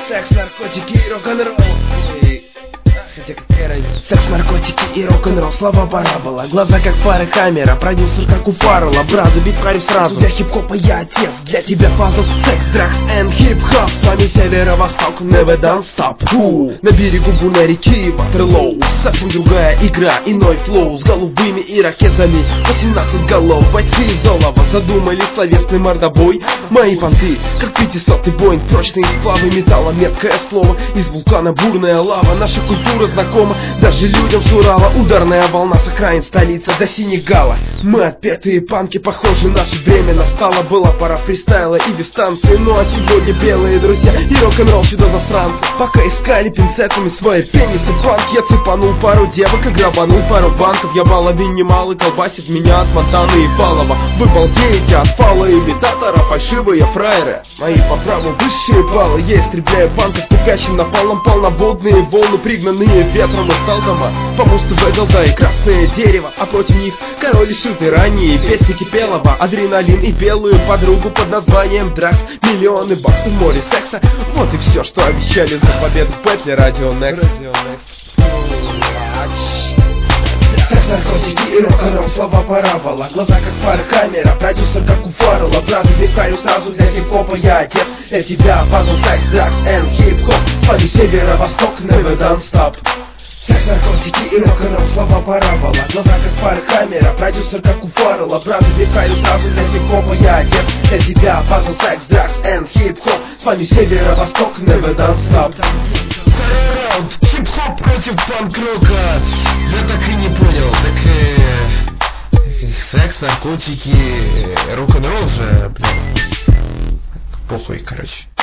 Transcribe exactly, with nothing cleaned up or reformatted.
Секс, наркотики и рок-н-ролл. Хотя какая разница? Секс, наркотики и рок-н-ролл. Слова парабола, глаза как фары, камера. Продюсер как у Фаррелла, брат, бит харю сразу. Для хип-хопа я отец, для тебя пазл. Секс, драгс and хип-хоп. С вами северо-восток, never done stop. Фу. На берегу буна реки Ватерлоу. Совсем другая игра, иной флоу. С голубыми ирокезами, восемнадцать голов. Бойцы из олова задумали словесный мордобой. Мои понты, как пятисотый Боинг. Прочные сплавы металла, меткое слово. Из вулкана бурная лава. Наша культура знакома даже людям с Урала. Ударная волна с окраин столицы до Сенегала. Мы отпетые панки, похоже, наше время настало. Была пора фристайла и дистанции. Ну а сегодня белые друзья и рок-н-ролл сюда засранцы. Пока искали пинцетами свои пенисы банк, я цепанул пару девок и грабанул пару банков. Я баловин немалый, колбасит меня от Монтаны и Балова. Вы балдеете от фала имитатора, фальшивые фраеры. Мои по праву высшие баллы. Я истребляю банков тупящим напалом. Полноводные волны, пригнанные ветром из Талдома. По Муз-ТВ голда и красное дерево, а против них король и шуты ранние песни Кипелова. Адреналин и белую подругу под названием Дракс. Миллионы баксов в море секса. Вот и все, что обещали за победу в Петле. Радио Некст. Секс, наркотики и рок-н-ролл, слова парабола. Глаза как фары, камера, продюсер как у Фаррелла. Бразу бифарю сразу, для хип-хопа я отец. Для тебя пазл, секс, драгс and хип-хоп. С вами северо-восток, never done stop. Секс, наркотики и рок-н-ролл, слова парабола. Глаза как фары, камера, продюсер как у Фаррелла. Бразу бифарю сразу, для хип-хопа я отец. Для тебя пазл, секс, драгс and хип-хоп. С вами северо-восток, never done stop. Хип-хоп против панк-рока. Я так и не понял. Так э, секс, наркотики, рок-н-ролл же, блин. Похуй, короче.